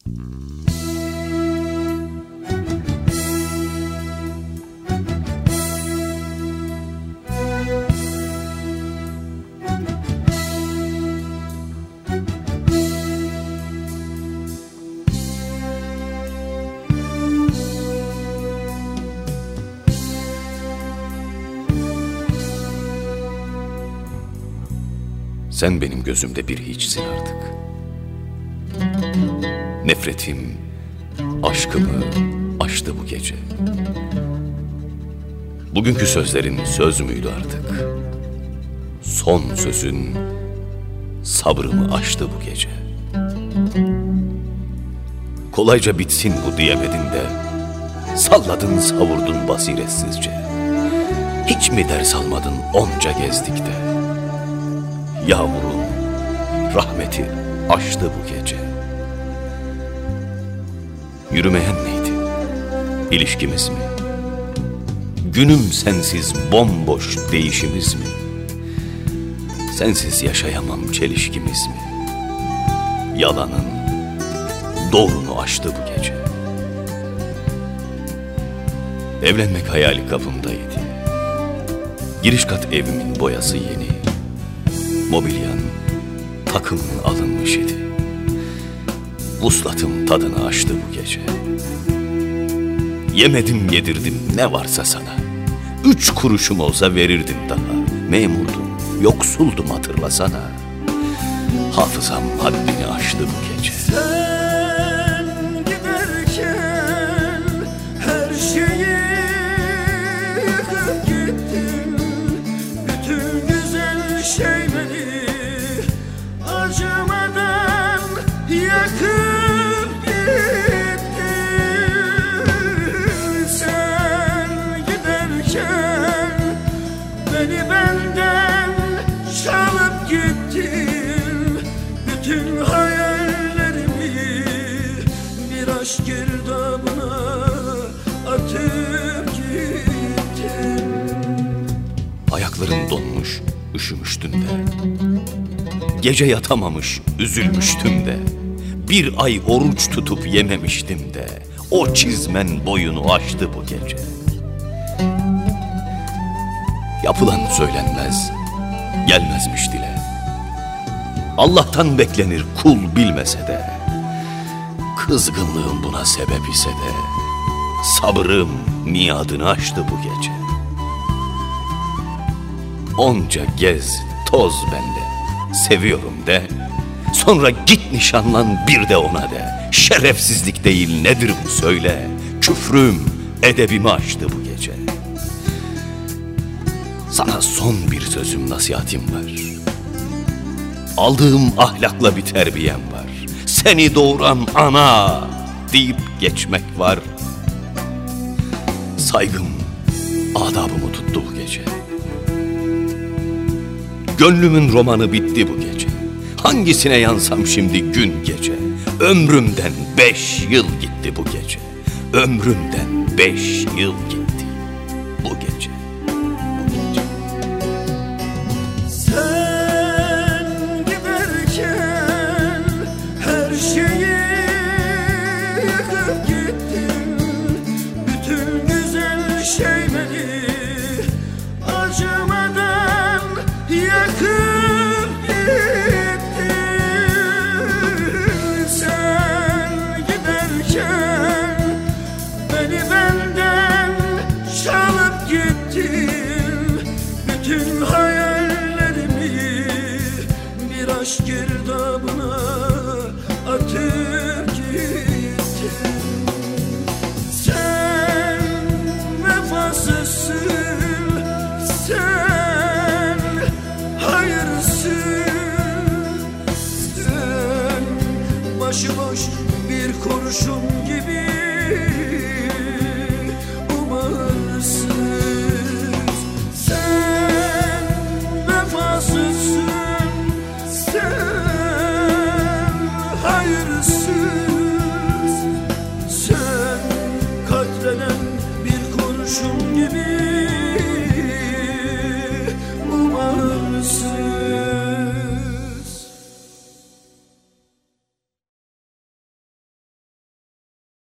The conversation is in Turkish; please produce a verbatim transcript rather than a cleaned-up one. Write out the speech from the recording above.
Sen benim gözümde bir hiçsin artık. Nefretim, aşkımı aştı bu gece. Bugünkü sözlerin söz müydü artık? Son sözün sabrımı aştı bu gece. Kolayca bitsin bu diyemedin de salladın savurdun basiretsizce. Hiç mi ders almadın onca gezdik de? Yağmurun rahmeti aştı bu gece. Yürümeyen neydi? İlişkimiz mi? Günüm sensiz bomboş değişimiz mi? Sensiz yaşayamam çelişkimiz mi? Yalanın doğrunu aştı bu gece. Evlenmek hayali kapımdaydı. Giriş kat evimin boyası yeni. Mobilyan takımın alınmış idi. Vuslatım tadını aştı bu gece. Yemedim yedirdim ne varsa sana. Üç kuruşum olsa verirdim daha. Memurdum, yoksuldum hatırlasana. Hafızam haddini aştı bu gece. Sen giderken her şeyi yıkıp gittin. Bütün güzel şeyleri acımadan yakıp gittin. Sen giderken beni benden çalıp gittin. Bütün hayallerimi bir aşk girdabına atıp gittin. Ayakların donmuş, üşümüştün de. Gece yatamamış, üzülmüştüm de. Bir ay oruç tutup yememiştim de. O çizmen boyunu aştı bu gece. Yapılan söylenmez, gelmezmiş dile. Allah'tan beklenir kul bilmese de. Kızgınlığım buna sebep ise de. Sabrım miadını aştı bu gece. Onca gez, toz bende, seviyorum de. Sonra git nişanlan bir de ona de. Şerefsizlik değil nedir bu söyle. Küfrüm edebimi aştı bu gece. Sana son bir sözüm nasihatim var. Aldığım ahlakla bir terbiyem var. Seni doğuran ana deyip geçmek var. Saygım adabımı tuttu bu gece. Gönlümün romanı bitti bu gece. Hangisine yansam şimdi gün gece. Ömrümden beş yıl gitti bu gece. Ömrümden beş yıl gitti bu gece. Bu gece. Sen giderken her şeyi yıkıp gittin. Bütün güzel şeyleri acımadan yakıp gittin. Sen giderken beni benden çalıp gittin. Bütün hayallerimi bir aşk girdabına atıp gittin. Sen vefasızsın, sen hayırsın, sen başıboş bir kurşun gibi umarsın.